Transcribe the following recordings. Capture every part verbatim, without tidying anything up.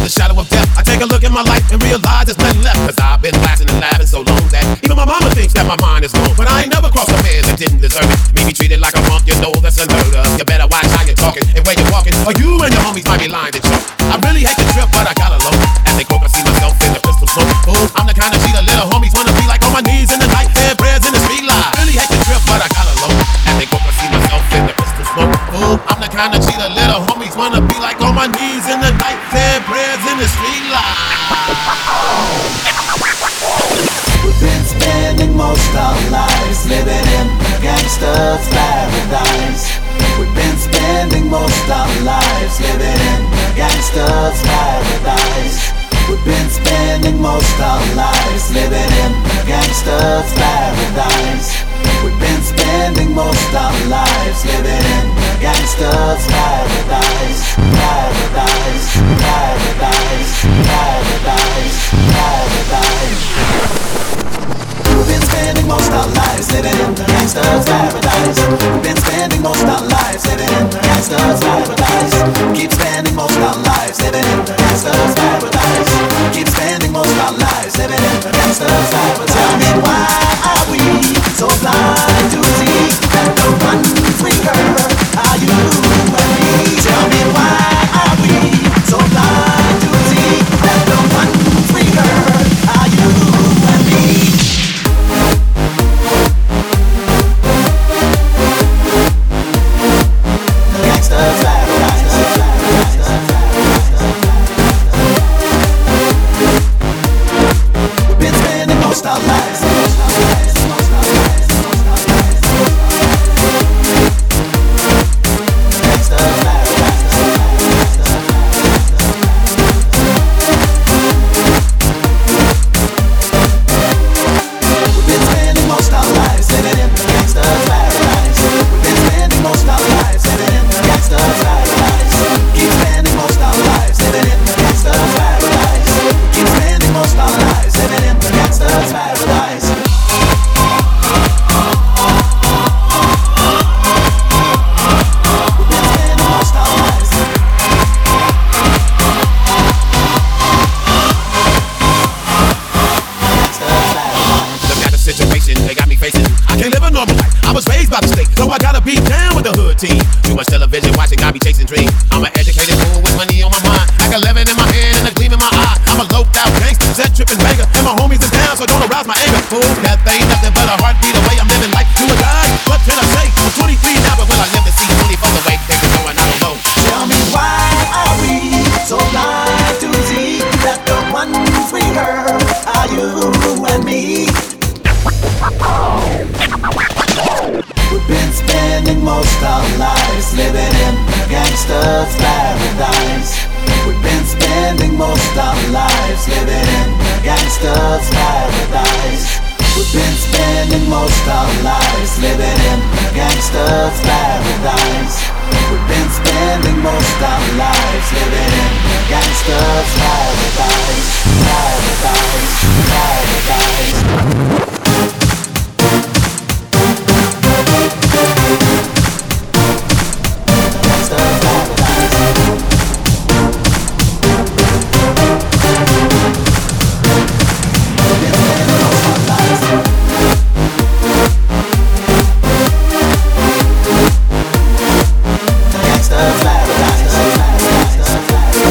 the shadow of death, I take a look at my life and realize there's nothing left. Cause I've been blasting and laughing so long that even my mama thinks that my mind is gone. But I ain't never crossed a man that didn't deserve it. Me be treated like a punk, you know that's unheard of. You better watch how you're talking and where you're walking, or you and your homies might be lying to chalk. I really hate the trip, but I got alone. As they coke, I see myself in the crystal smoke. Ooh, I'm the kind of cheater little homies wanna be like on my knees in the night, and prayers in the street light. Really hate the trip, but I got alone. As they coke, I see myself in the crystal smoke. Ooh, I'm the kind of cheater little homies wanna be like on my knees in the night, and prayers in the street light. We've been spending most our lives living in gangster's paradise. We've been spending most our lives living in gangster's paradise. We've been spending most our lives living in gangster's paradise. We've been spending most our lives living in gangster's paradise. Paradise, paradise, paradise, paradise. We've been spending most our lives living in gangster's paradise. We've been spending most our lives living in gangster's paradise. Keep spending most our lives living in gangster's paradise. Keep spending most our lives living in gangster's paradise. Tell me why are we so blind to see that the ones we hurt are you and me? Tell me why are we so blind to see that the ones we hurt are you and me? Gangster's paradise. We've been spending most our lives. Too much television watching, got me chasing dreams. I'm an educated fool with money on my mind, like eleven in my hand and a gleam in my eye. I'm a loped out gangster, set tripping banger, and my homies in town, so don't arouse my anger. Fool, that ain't nothing but a heartbeat away. I'm living life to a die. What can I say? I'm twenty-three now, but will I live to see twenty-four away? Things are going, I don't know. Tell me why are we so blind to see that the ones we hurt are you and me? We've been spending most our lives living in gangster's paradise. We've been spending most our lives living in gangster's paradise. We've been spending most our lives living in gangster's paradise. We've been spending most our lives living in gangster's paradise. Paradise, paradise. Gangster's paradise.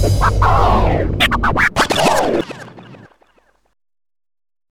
Wow.